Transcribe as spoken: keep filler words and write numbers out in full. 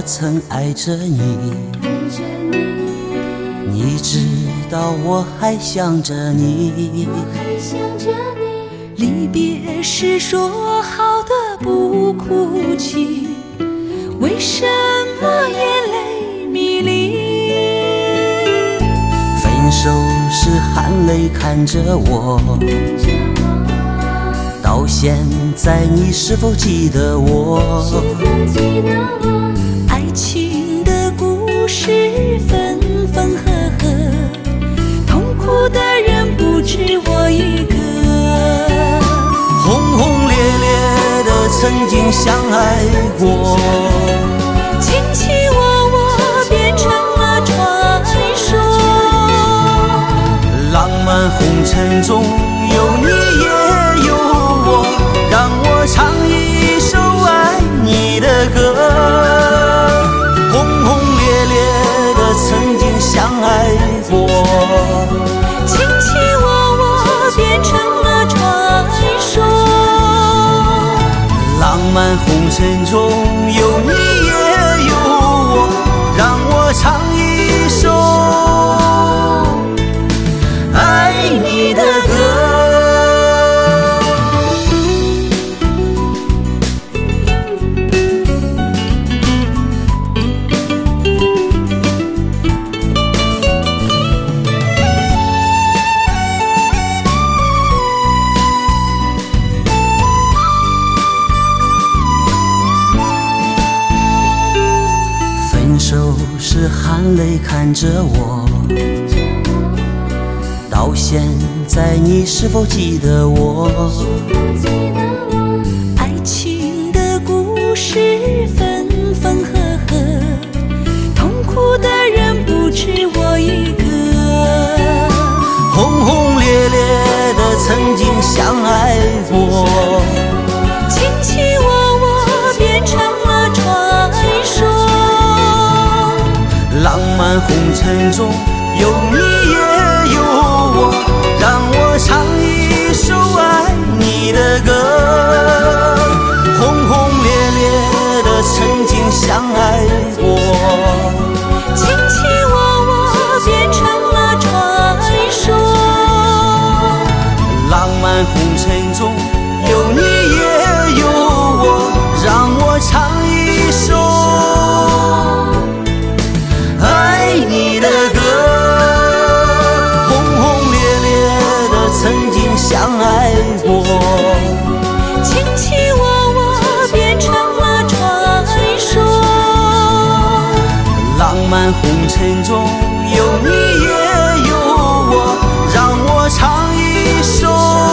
曾爱着你，你知道我还想着你。 离别时说好的不哭泣，为什么眼泪迷离？ 分手时含泪看着我，到现在你是否记得我？ 爱情的故事分分合合，痛苦的人不止我一个。 轰轰烈烈的曾经相爱过， 卿卿我我变成了传说。 浪漫红尘中有你也有我，让我唱一首爱你的歌。轰轰烈烈的曾经相爱过， 卿卿我我变成了传说。 浪漫红尘中有你也有我，让我唱一首爱你的歌。分手时含泪看着我，到现在你是否记得我？ 爱情的故事分分合合，痛苦的人不止我一个。 轰轰烈烈的曾经相爱过， 卿卿我我变成了传说。 浪漫红尘中有你也有我，让我唱一首爱你的歌。轰轰烈烈的曾经相爱过， 卿卿我我变成了传说。 浪漫红尘中有你也有我，让我唱一首爱你的歌。轰轰烈烈的曾经相爱过， 卿卿我我变成了传说。 浪漫红尘中有你也有我，让我唱一首